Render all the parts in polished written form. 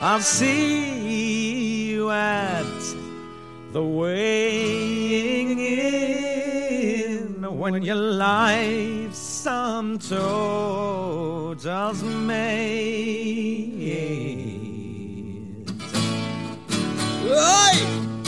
I'll see you at the weighing in when your life's sum totals made. Oi!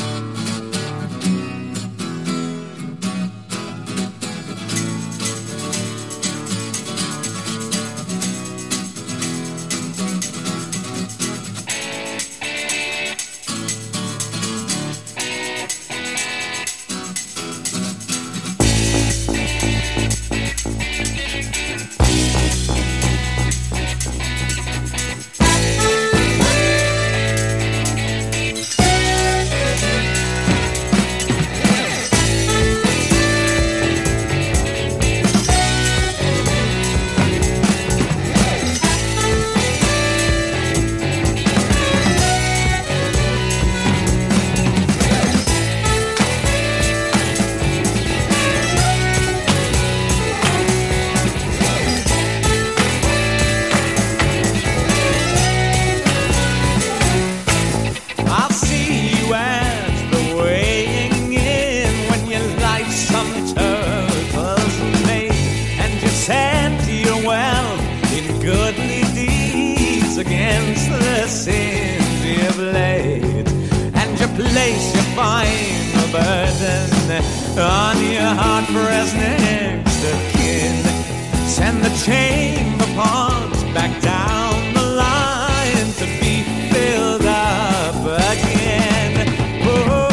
Against the sins you've laid, and you place your final burden on your heart pressed next of kin. Send the chamber pots back down the line to be filled up again. Oh,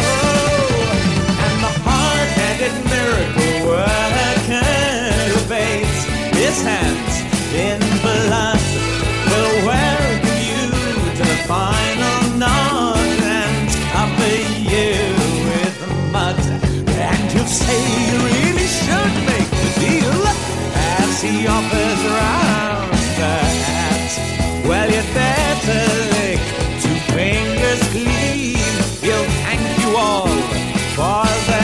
and the hard-headed miracle worker who bathes his hands in blood will welcome you to the final knot and cover you with mud. And you'll say you really should make the deal as he offers round the hat. Well, you'd better lick 2 fingers clean. He'll thank you all for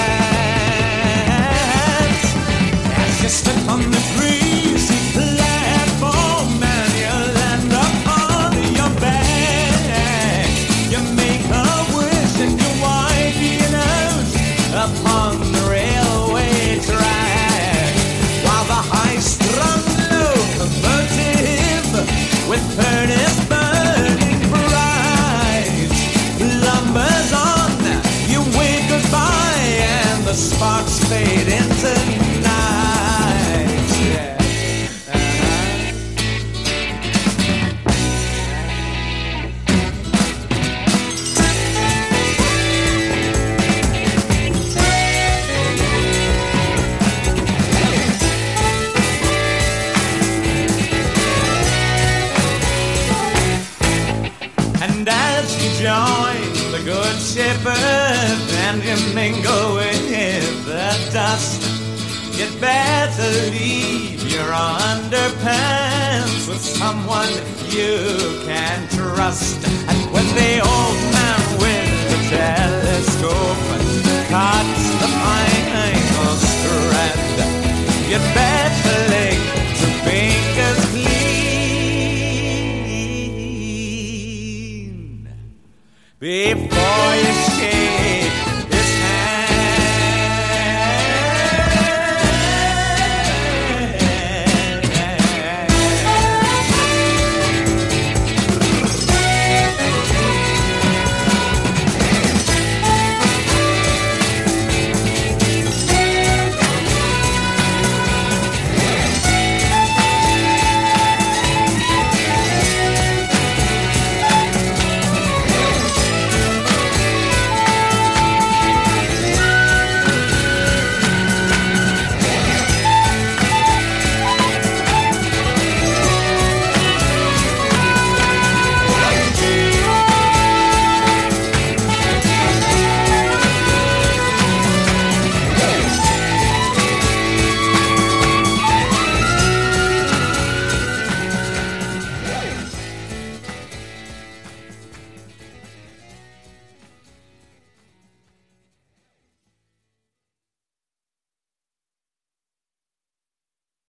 that. As you step on the greasy platform and you land upon your back, you make a wish and you wipe your nose upon the railway track, while the high-strung locomotive with furnace burning bright lumbers on. You wave goodbye and the sparks fade into night. Yeah. And as you join the good shepherd and you mingle with the dust, you'd better leave your underpants with someone you can trust. And when the old man with the telescope cuts the final strand, you'd better lick 2 fingers clean before you shake